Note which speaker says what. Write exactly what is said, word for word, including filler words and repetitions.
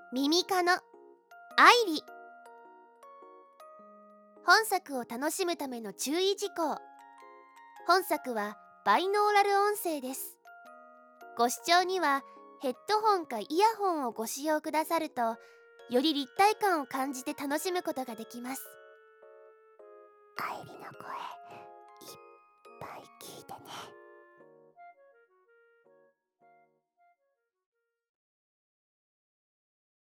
Speaker 1: 耳科の愛理。本作を楽しむための注意事項。本作はバイノーラル音声です。ご視聴にはヘッドホンかイヤホンをご使用くださると、より立体感を感じて楽しむことができます。愛理の声。